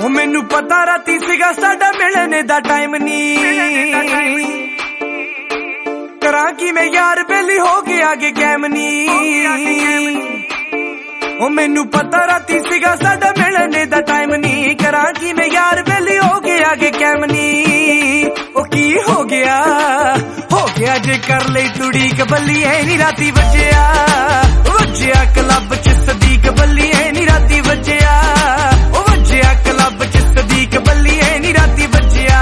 मैनू पता राती सीगा साडा मिलने दा टाइम नी करा कि मैं यार बेली हो गया आगे कैम नी मैनू पता राती सीगा साडा मिलने दा टाइम नी करा कि मैं यार बेली हो गया आगे कैम नी की हो गया जे कर ले तुड़ी कबली है नी राती वज्जिया क्लब च सदीक बल्ली है नी राती वज्जिया क्लब च सदीक बल्ली है नी राती बज्जिया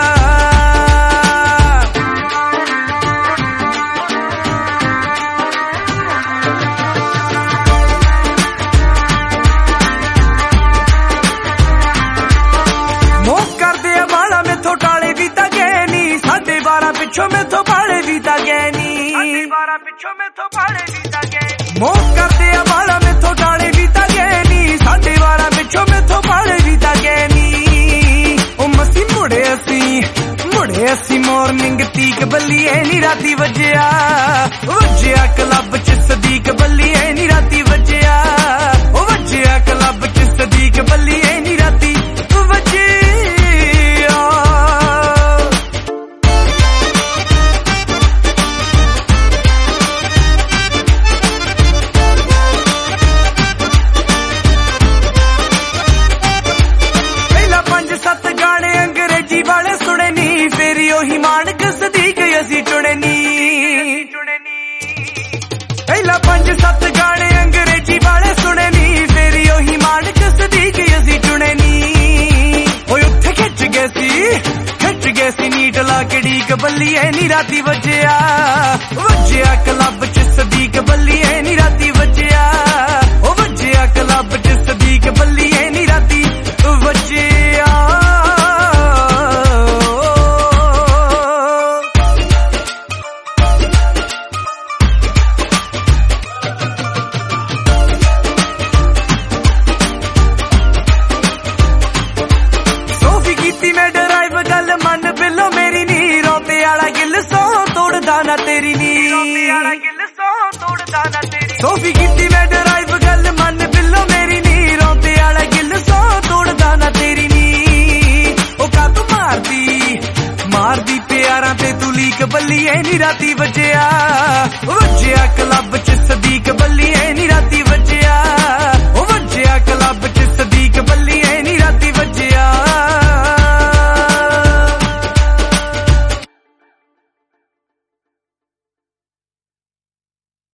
मोह कर दे वाला मैथों टाले भी ता गए नी 12:30 पिछों मैथों पाले भी ता गए नी 12:30 पिछों मैथों पाले भी ता गए मोह कर दे वाला मैथों टाले भी ता गए नी 12:30 पिछों मैथों पाले भी ता गए नी मसी मुड़े असी मॉर्निंग तीक बल्ली है नी राती वज्जिया क्लब च सदीक बल्ली है नी राती वज्जिया क्लब च सदीक बल्ली है नी राती वज्जिया पहला 5-7 गाने अंग्रेजी वाले सुने नी फेरी ओही मानक सदीक असी चुने नी पहला 5-7 गाने अंग्रेजी वाले सुने नी फेरी ओही मानक सदीक असी चुने नी उत्थे खिच गए सी नीट ला के डीक बल्ली है नी राती वज्जिया क्लब च सदीक बल्ली है नी राती वज्जिया क्लब च सदीक बल्ली है नी राती वज्जिया मैं ड्राइव गल मन बिलो मेरी नी रोते आला गिल सो तोड़दा ना तेरी नी सोफी कीती मैं ड्राइव गल मन बिलो मेरी नी रोते आला गिल सो तोड़दा ना तेरी नी ओ का तू मारदी प्यारा ते तू लीक बल्ली है नी राती वज्जिया